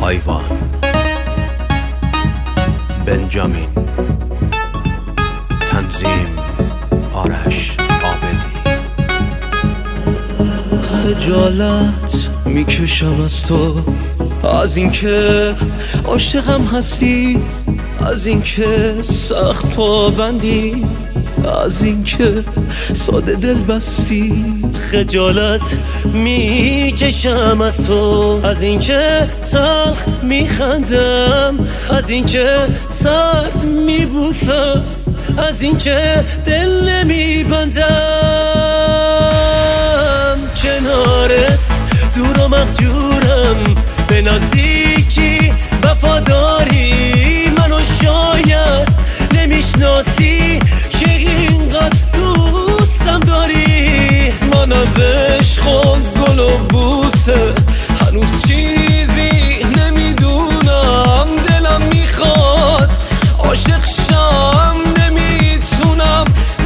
آیوان بنجامین تنظیم آرش عابدی. خجالت میکشم از تو، از اینکه عاشقم هستی، از اینکه سخت پابندی، از اینکه ساده دل بستی. خجالت میکشم از تو، از اینکه تلخ میخندم، از اینکه سرد میبوسم، از اینکه دل نمیبندم. کنارت دور و مهجورم، به نزدیکی وفاداری منو شاید نمیشناسی که اینقدر دوستم داری. من از عشق و گل و بوسه هنوز چیزی نمیدونم، دلم میخواد عاشق شم، نمیتونم.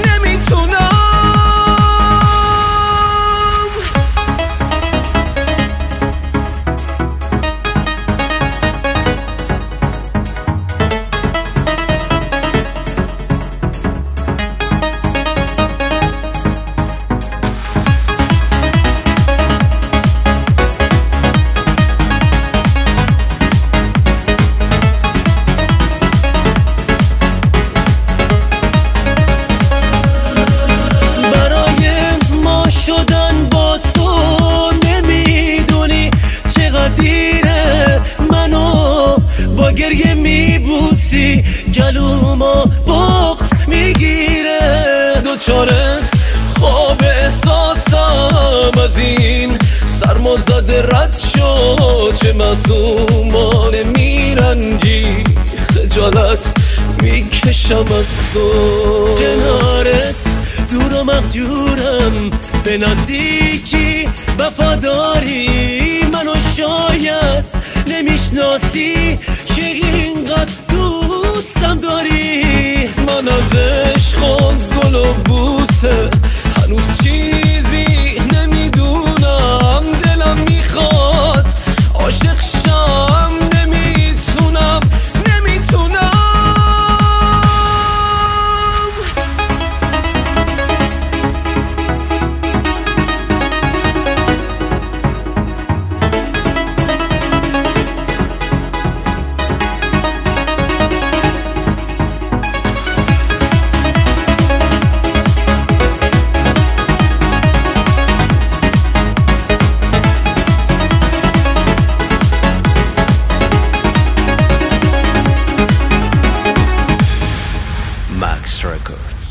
با گریه میبوسی گلومو بغض میگیره. دوچاره خواب احساسم، از این سرما زده رد شو، چه معصومانه میرنجی. خجالت میکشم از تو، کنارت دور و مهجورم، به نزدیکی وفاداری منو شاید نمیشناسی که اینقدر دوستم داری. من از عشق و گل و بوسه هنوز چیزی نمیدونم، دلم میخواد عاشق شم، نمیتونم. Max Records.